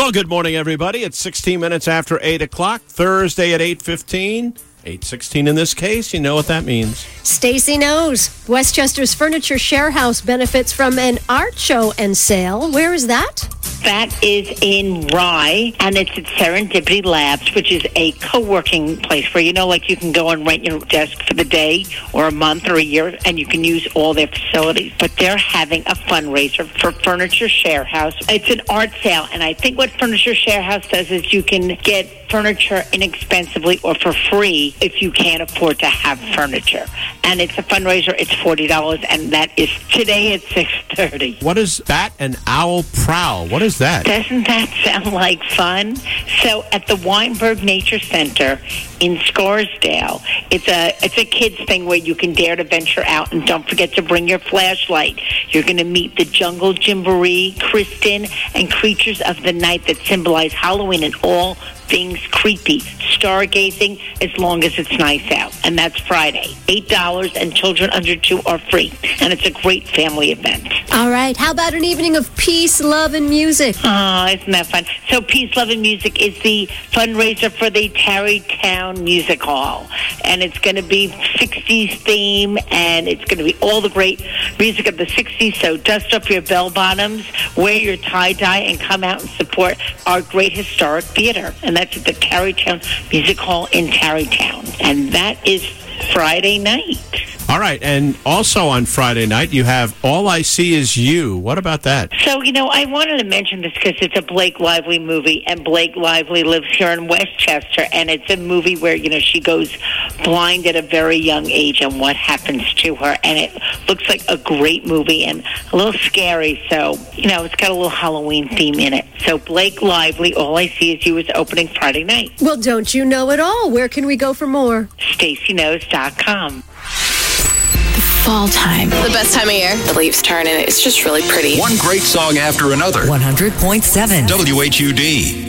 Well, good morning, everybody. It's 16 minutes after 8 o'clock, Thursday at 8:15. 8:16 in this case. You know what that means. Stacy knows. Westchester's Furniture Share House benefits from an art show and sale. Where is that? That is in Rye, and it's at Serendipity Labs, which is a co-working place where, like you can go and rent your desk for the day or a month or a year, and you can use all their facilities. But they're having a fundraiser for Furniture Share House. It's an art sale, and I think what Furniture Share House does is you can get furniture inexpensively or for free if you can't afford to have furniture. And it's a fundraiser. It's $40, and that is today at 6:30. What is Bat and Owl Prowl? What is that? Doesn't that sound like fun? So at the Weinberg Nature Center in Scarsdale, it's a kids thing where you can dare to venture out, and don't forget to bring your flashlight. You're going to meet the Jungle Jamboree, Kristen, and creatures of the night that symbolize Halloween and all things creepy. Stargazing as long as it's nice out. And that's Friday. $8, and children under 2 are free. And it's a great family event. All right. How about an evening of peace, love, and music? Oh, isn't that fun? So Peace, Love, and Music is the fundraiser for the Tarrytown Music Hall. And it's going to be 60s theme, and it's going to be all the great music of the 60s. So dust up your bell bottoms, wear your tie-dye, and come out and support our great historic theater. And that's at the Tarrytown Music Hall in Tarrytown. And that is Friday night. All right. And also on Friday night, you have All I See Is You. What about that? So, I wanted to mention this because it's a Blake Lively movie, and Blake Lively lives here in Westchester, and it's a movie where, she goes blind at a very young age and what happens to her, and it looks like a great movie and a little scary, so, it's got a little Halloween theme in it. So Blake Lively, All I See Is You, is opening Friday night. Well, don't you know it all? Where can we go for more? StacyKnows.com. Fall time. The best time of year. The leaves turn and it's just really pretty. One great song after another. 100.7 WHUD.